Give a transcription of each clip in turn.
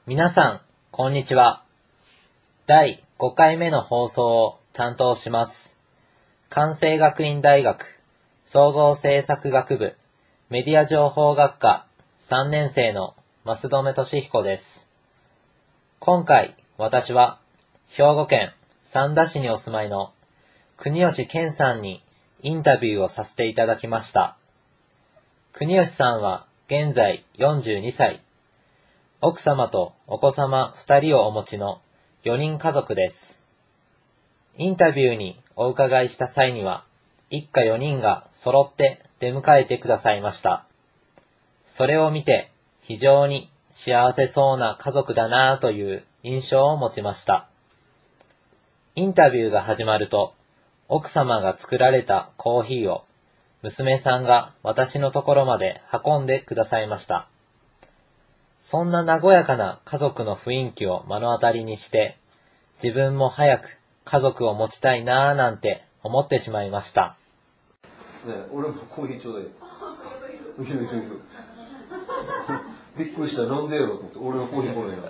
皆さん、こんにちは。第5回目の放送を担当します。関西学院大学総合政策学部メディア情報学科3年生の増留俊彦です。今回、私は兵庫県三田市にお住まいの国吉健さんにインタビューをさせていただきました。国吉さんは現在42歳。奥様とお子様2人をお持ちの4人家族です。インタビューにお伺いした際には、一家4人が揃って出迎えてくださいました。それを見て非常に幸せそうな家族だなぁという印象を持ちました。インタビューが始まると、奥様が作られたコーヒーを娘さんが私のところまで運んでくださいました。そんな和やかな家族の雰囲気を目の当たりにして、自分も早く家族を持ちたいなぁなんて思ってしまいました。 ねえ、俺もコーヒーちょうだい。びっくりした、飲んでやろうと思って、俺のコーヒーこれや。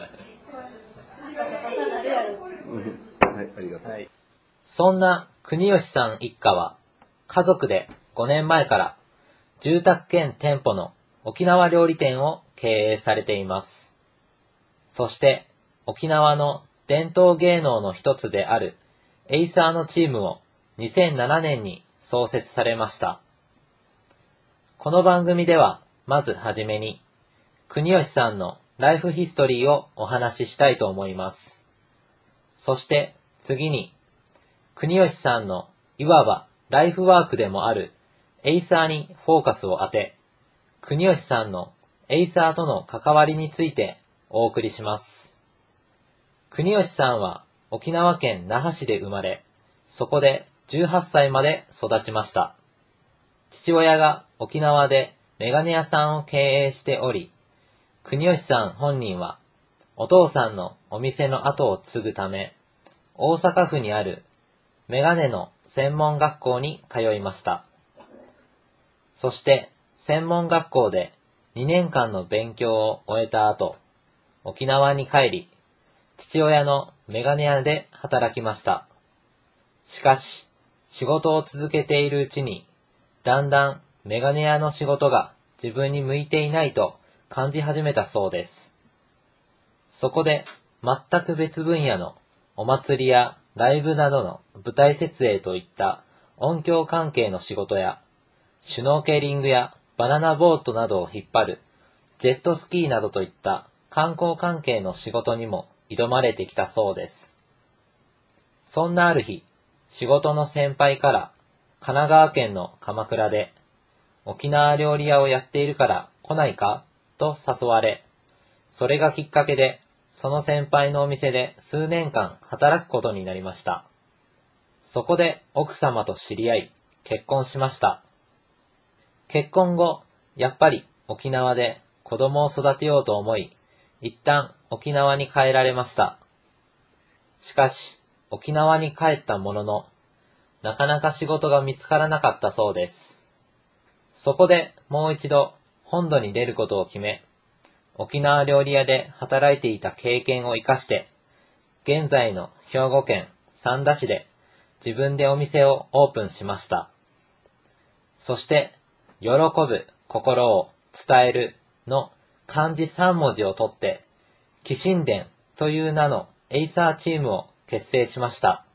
はい、ありがとう。 そんな国吉さん一家は、家族で5年前から住宅兼店舗の沖縄料理店を経営されています。そして沖縄の伝統芸能の一つであるエイサーのチームを2007年に創設されました。この番組ではまずはじめに国吉さんのライフヒストリーをお話ししたいと思います。そして次に国吉さんのいわばライフワークでもあるエイサーにフォーカスを当て、国吉さんのエイサーとの関わりについてお送りします。国吉さんは沖縄県那覇市で生まれ、そこで18歳まで育ちました。父親が沖縄でメガネ屋さんを経営しており、国吉さん本人はお父さんのお店の後を継ぐため、大阪府にあるメガネの専門学校に通いました。そして専門学校で2年間の勉強を終えた後、沖縄に帰り、父親のメガネ屋で働きました。しかし、仕事を続けているうちに、だんだんメガネ屋の仕事が自分に向いていないと感じ始めたそうです。そこで、全く別分野のお祭りやライブなどの舞台設営といった音響関係の仕事や、シュノーケリングやバナナボートなどを引っ張るジェットスキーなどといった観光関係の仕事にも挑まれてきたそうです。そんなある日、仕事の先輩から神奈川県の鎌倉で沖縄料理屋をやっているから来ないかと誘われ、それがきっかけでその先輩のお店で数年間働くことになりました。そこで奥様と知り合い結婚しました。結婚後、やっぱり沖縄で子供を育てようと思い、一旦沖縄に帰られました。しかし、沖縄に帰ったものの、なかなか仕事が見つからなかったそうです。そこでもう一度本土に出ることを決め、沖縄料理屋で働いていた経験を生かして、現在の兵庫県三田市で自分でお店をオープンしました。そして、喜ぶ心を伝えるの漢字3文字を取って、喜神殿という名のエイサーチームを結成しました。